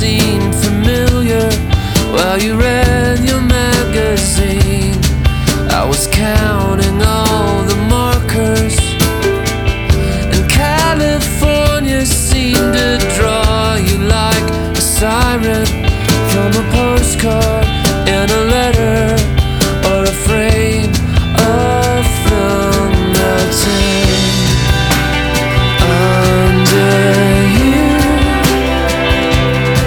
seemed familiar while you read your magazine. I was counting all the markers, and California seemed to draw you like a siren from a